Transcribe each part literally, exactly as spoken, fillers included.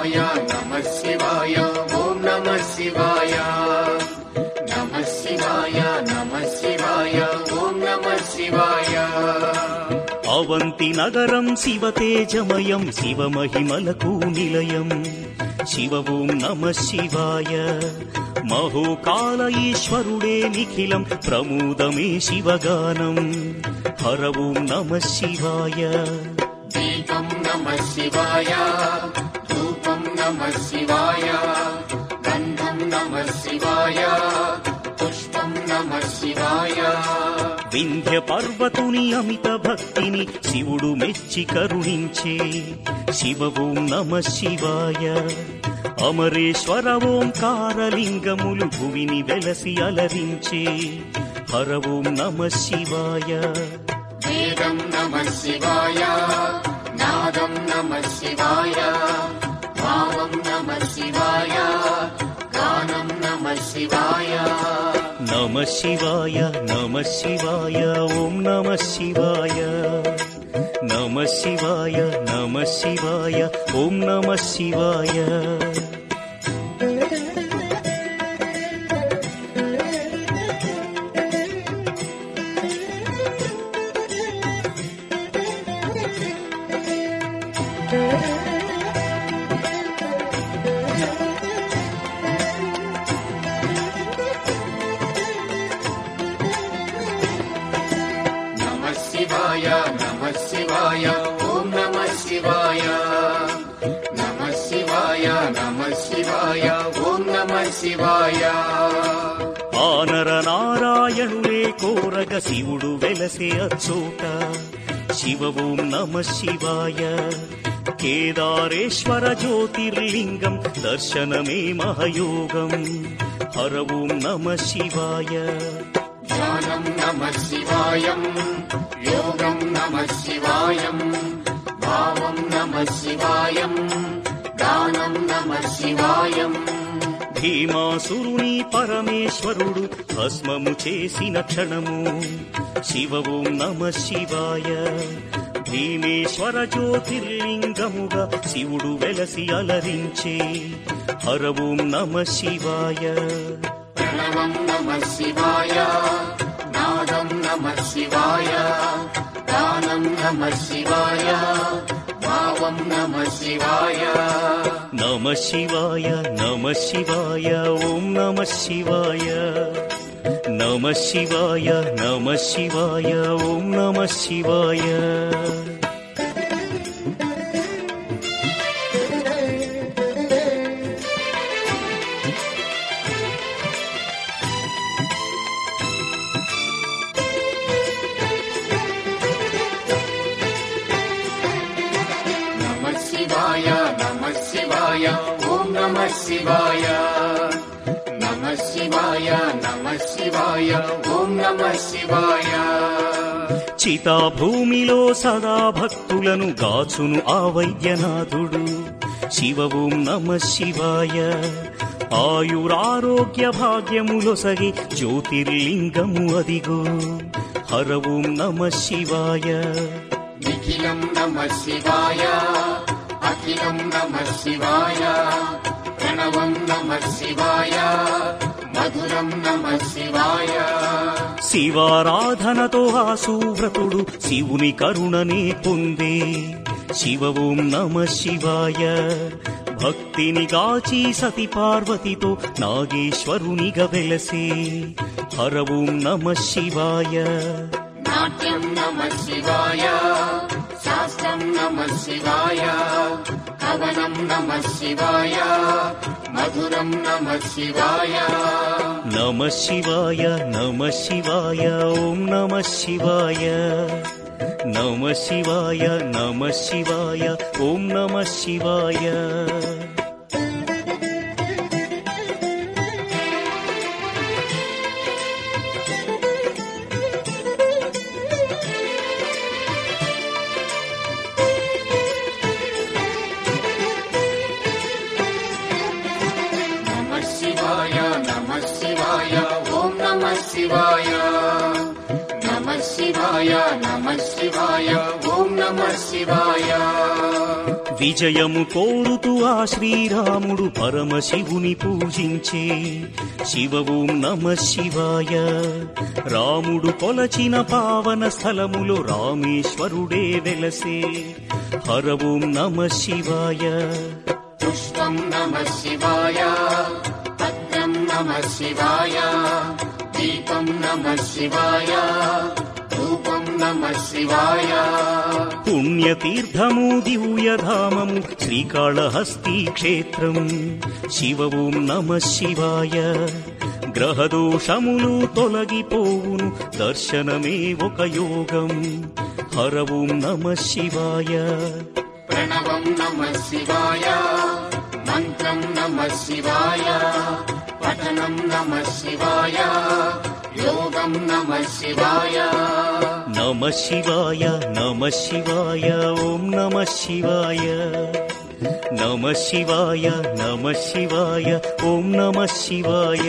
శివాయ నమః శివాయ ఓం నమః శివాయ నమః శివాయ నమః శివాయ ఓం నమః శివాయ. అవంతి నగరం శివతేజమయం శివమహిమలకు నిలయం శివ ఓం నమః శివాయ. మహోకాల ఈశ్వరుడే నిఖిలం ప్రమోదమే శివగానం హర ఓం నమః శివాయ. దీపం నమః శివాయ ధూపం నమః శివాయ గంధం నమః శివాయ పుష్పం నమః శివాయ. వింధ్య పర్వతుని అమిత భక్తిని శివుడు మెచ్చి కరుణించే శివ ఓం నమః శివాయ. అమరేశ్వర ఓంకారలింగములు భువిని వెలసి అలరించే హర ఓం నమః శివాయ. వేదం నమః శివాయ నాదం నమః శివాయ భావం నమః శివాయ గానం నమః శివాయ. నమః శివాయ నమః శివాయ ఓం నమః శివాయ. నమః శివాయ నమః శివాయ ఓం నమః శివాయ. నమః శివాయ నమః శివాయ ఓం నమః శివాయ నమః శివాయ నమః శివాయ ఓం నమః శివాయ. ఆనర నారాయణులే కోరగ శివుడు వెలసే అచ్చోట శివ ఓం నమః శివాయ. కేదారేశ్వర జ్యోతిర్లింగం దర్శనమే మహయోగం హర ఓం నమః శివాయ. ధ్యానం నమః శివాయం యోగం నమః శివాయం భావం నమః శివాయం గానం నమః శివాయం. భీమాసురుని పరమేశ్వరుడు భస్మము చేసిన క్షణము శివ ఓం నమః శివాయ. భీమేశ్వర జ్యోతిర్లింగముగా శివుడు వెలసి అలరించే హర ఓం నమః శివాయ. ప్రణవం నమః శివాయ నాదం నమః శివాయ గానం నమః శివాయ భావం నమః శివాయ. నమః శివాయ నమః శివాయ ఓం నమః శివాయ. నమః శివాయ నమః శివాయ ఓం నమః శివాయ. నమః శివాయ నమః శివాయ ఓం నమః శివాయ నమః శివాయ నమః శివాయ ఓం నమః శివాయ. చితాభూమిలో సదా భక్తులను గాచును ఆ వైద్యనాథుడు శివ ఓం నమః శివాయ. ఆయురారోగ్య భాగ్యములొసగి జ్యోతిర్లింగము అదిగో హర ఓం నమః శివాయ. నిఖిలం నమః శివాయ అఖిలం నమః శివాయ ప్రణవం నమః శివాయ మధురం నమః శివాయ. శివారాధనతో ఆ సువ్రతుడు శివుని కరుణనే పొందే శివ ఓం నమః శివాయ. భక్తిని గాచి సతి పార్వతితో నాగేశ్వరునిగా వెలసే హర ఓం నమః శివాయ. నాట్యం నమః శివాయ శాస్త్రం నమః శివాయ కవనం నమః శివాయ మధురం నమః శివాయ. నమః శివాయ నమః శివాయ ఓం నమః శివాయ. నమః శివాయ నమః శివాయ ఓం నమః శివాయ. నమః శివాయ నమః శివాయ ఓం నమః శివాయ నమః శివాయ నమః శివాయ ఓం నమః శివాయ. విజయము కోరుతూ ఆ శ్రీరాముడు పరమశివుని పూజించే శివ ఓం నమ శివాయ. రాముడు కొలచిన పావన స్థలములో రామేశ్వరుడే వెలసే హర ఓం నమ శివాయ. పుష్పం నమ శివాయ, పత్రం నమ శివాయ, దీపం నమ శివాయ, రూపం నమ శివాయ. పుణ్యతీర్థము దివ్యధామము శ్రీకాళహస్తి క్షేత్రం శివ ఓం నమ శివాయ. గ్రహదోషములు తొలగిపోవును దర్శనమే ఒక యోగం హర ఓం నమ శివాయ. ప్రణవం నమ శివాయ, మంత్రం నమ శివాయ, పఠనం నమ శివాయ, యోగం నమ శివాయ. నమ శివాయ నమ శివాయ ఓం నమ శివాయ. నమ శివాయ నమ శివాయ ఓం నమ శివాయ.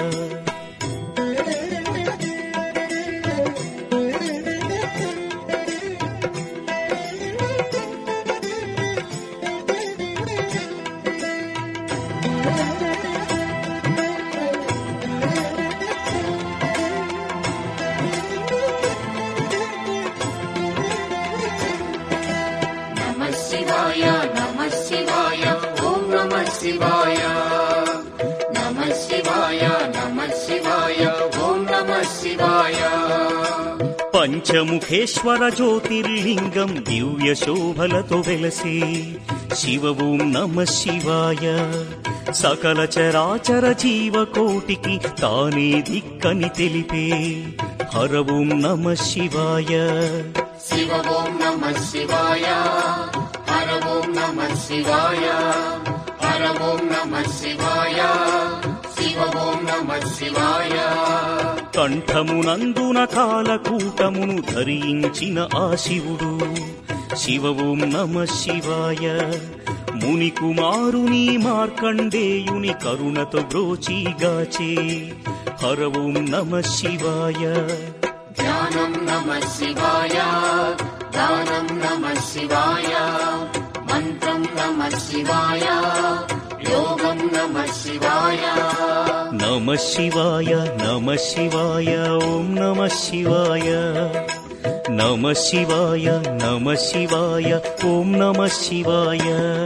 శివాయ నమ శివాయ ఓం నమ శివాయ. నమ శివాయ నమ శివాయ ఓం నమ శివాయ. పంచముఖేశ్వర జ్యోతిర్లింగం దివ్య శోభలతో వెలసే శివ ఓం నమ శివాయ. సకల చరాచర జీవకోటికి తానే దిక్కని తెలిపే హర ఓం నమ శివాయ. శివ ఓం నమ శివాయ, హర ఓం నమ శివాయ, హర ఓం నమ శివాయ, శివ ఓం నమ శివాయ. కంఠమునందున కాలకూటమును ధరించిన ఆ శివుడు శివ ఓం నమ శివాయ. ముని కుమారుని మార్కండేయుని కరుణతో బ్రోచిగాచే హర ఓం నమ శివాయ. ధ్యానం నమ శివాయ, దానం నమ శివాయ, మంత్రం నమ శివాయ, యోగం నమ శివాయ. నమ శివాయ నమ శివాయ ఓం నమ శివాయ. నమ శివాయ నమ శివాయ ఓం నమ శివాయ.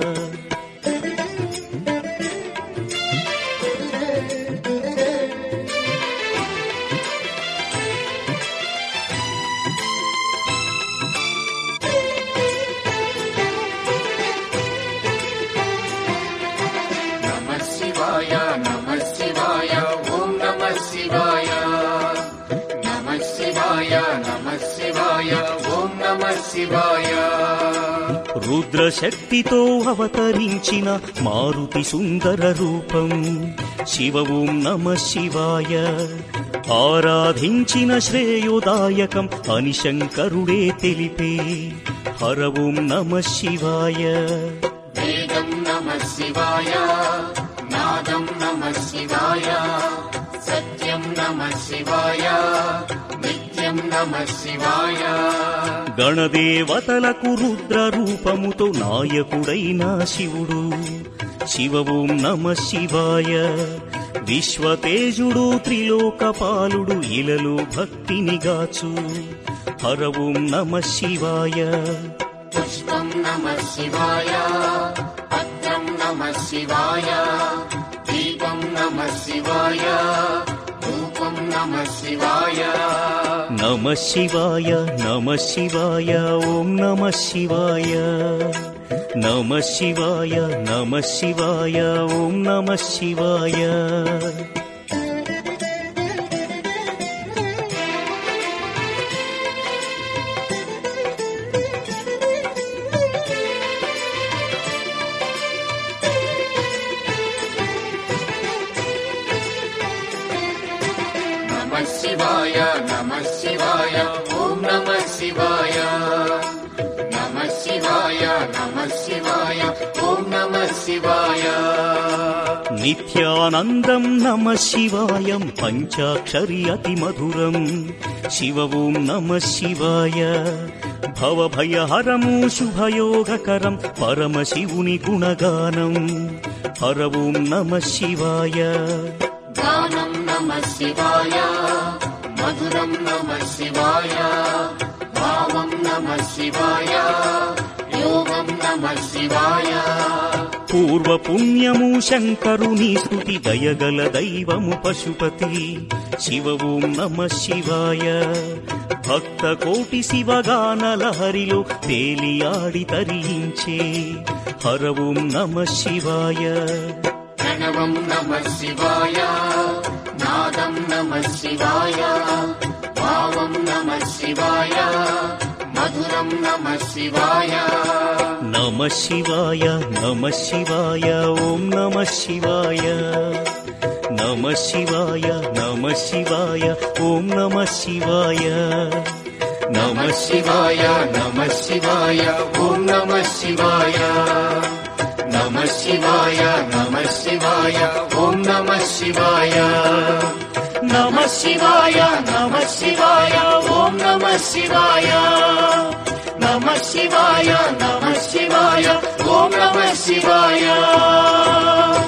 నమ శివాయ ఓం నమ శివాయ. నమ శివాయ నమ శివాయ ఓం నమ శివాయ. రుద్రశక్తితో అవతరించిన మారుతి సుందర రూపం శివ ఓం నమ శివాయ. ఆరాధించిన శ్రేయోదాయకం అని శంకరుడే తెలిపే హర ఓం నమ శివాయ. వేదం నమ శివాయ, నాదం నమ శివాయ, సత్యం నమ శివాయ, నిత్యం నమ శివాయ. గణదేవతలకు రుద్ర రూపముతో నాయకుడైన శివుడు శివ ఓం నమ శివాయ. విశ్వతేజుడు త్రిలోకపాలుడు ఇలలో భక్తిని గాచు హర ఓం నమ శివాయ. పుష్పం నమ శివాయ, పత్రం నమ శివాయ, దీపం నమ శివాయ, రూపం నమ శివాయ. నమ శివాయ నమ శివాయ ఓం నమ శివాయ. నమ శివాయ నమ శివాయ ఓం నమ శివాయ. నమ శివాయ నమ శివాయ ఓం నమ శివాయ. నమ శివాయ నమ శివాయ ఓం నమ శివాయ. నిత్యానందం నమః శివాయం పంచాక్షరి అతి మధురం శివ ఓం నమః శివాయ భవభయహరము శుభయోగకరం పరమశివుని గుణగానం హర ఓం నమః శివాయ గానం నమః శివాయ మధురం నమః శివాయ భావం నమః శివాయ యోగం నమః శివాయ పూర్వ పుణ్యము శంకరుని స్తుతి దయగల దైవము పశుపతి శివ ఓం నమః శివాయ భక్త కోటి శివగాన లహరిలో తేలియాడి తరించే హర ఓం నమః శివాయ ప్రణవం నమః శివాయ నాదం నమః శివాయ భావం నమః శివాయ మధురం నమః శివాయ నమః శివాయ నమః శివాయ ఓం నమః శివాయ నమః శివాయ నమః శివాయ ఓం నమః శివాయ నమః శివాయ నమః శివాయ ఓం నమః శివాయ నమః శివాయ నమః శివాయ ఓం నమః శివాయ నమః శివాయ నమః శివాయ ఓం నమః శివాయ నమః శివాయ నమః శివాయ ఓం నమః శివాయ